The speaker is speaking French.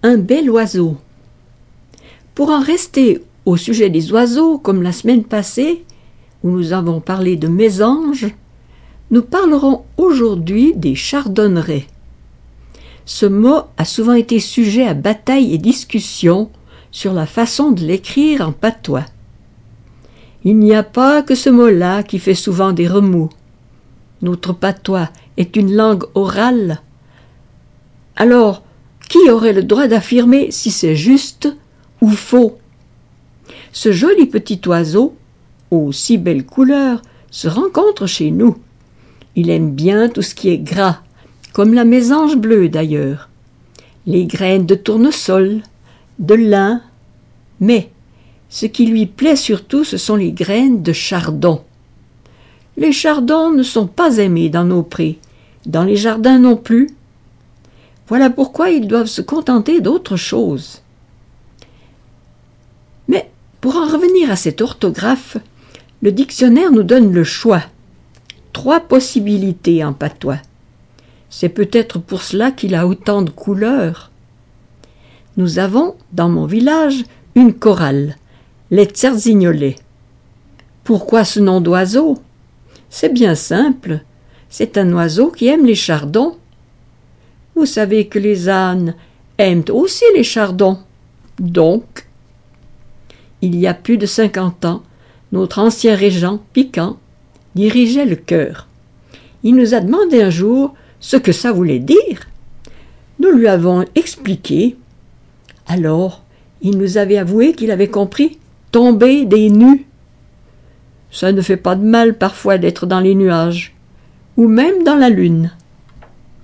un bel oiseau. Pour en rester au sujet des oiseaux, comme la semaine passée, où nous avons parlé de mésanges, nous parlerons aujourd'hui des chardonnerets. Ce mot a souvent été sujet à bataille et discussion sur la façon de l'écrire en patois. Il n'y a pas que ce mot-là qui fait souvent des remous. Notre patois est une langue orale. Alors, qui aurait le droit d'affirmer si c'est juste ou faux? Ce joli petit oiseau, aux si belles couleurs, se rencontre chez nous. Il aime bien tout ce qui est gras, comme la mésange bleue d'ailleurs, les graines de tournesol, de lin, mais ce qui lui plaît surtout, ce sont les graines de chardon. Les chardons ne sont pas aimés dans nos prés, dans les jardins non plus. Voilà pourquoi ils doivent se contenter d'autre chose. Mais pour en revenir à cette orthographe, le dictionnaire nous donne le choix. 3 possibilités en patois. C'est peut-être pour cela qu'il a autant de couleurs. Nous avons, dans mon village, une chorale, les Tserzignolais. Pourquoi ce nom d'oiseau? C'est bien simple. C'est un oiseau qui aime les chardons. Vous savez que les ânes aiment aussi les chardons. Donc, il y a plus de 50 ans, notre ancien régent, Piquant, dirigeait le chœur. Il nous a demandé un jour ce que ça voulait dire. Nous lui avons expliqué. Alors, il nous avait avoué qu'il avait compris « tomber des nues ». Ça ne fait pas de mal parfois d'être dans les nuages, ou même dans la lune.